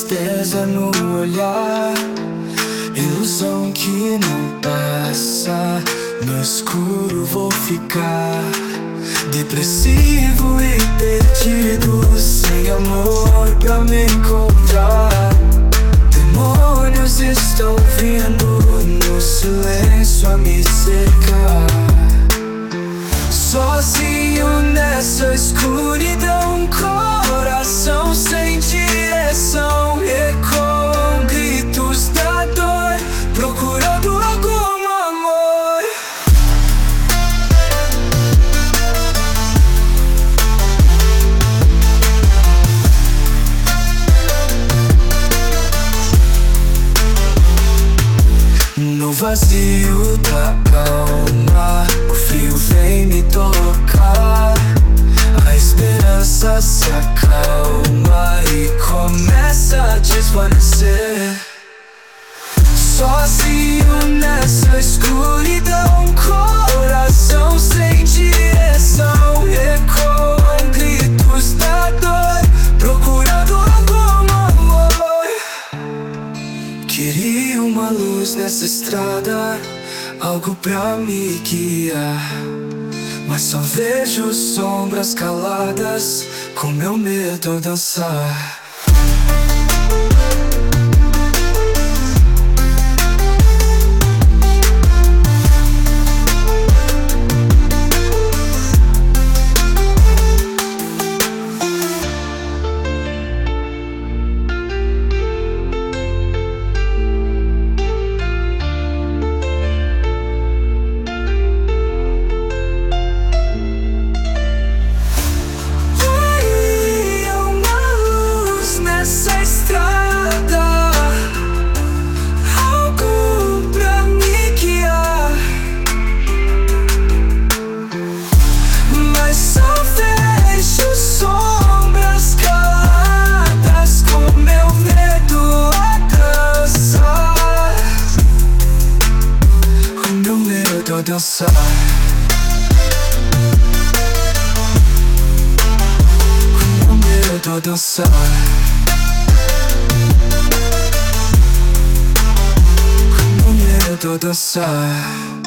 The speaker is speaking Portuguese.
tristeza no olhar, ilusão que não passa. No escuro vou ficar depressivo e perdido, sem amor pra me encontrar. Demônios estão vindo no silêncio a me cercar. Sozinho nessa escuridão, coração sem direção, ecoam gritos da dor, procurando algum amor. No vazio da calma, o frio vem me tocar. A esperança se acalma e começa a desvanecer. Sozinho nessa escuridão, coração sem direção, ecoam gritos da dor, procurando algum amor. Queria uma luz nessa estrada, algo pra me guiar, mas só vejo sombras caladas, com meu medo dançar. Dançar, com medo dançar, com medo dançar.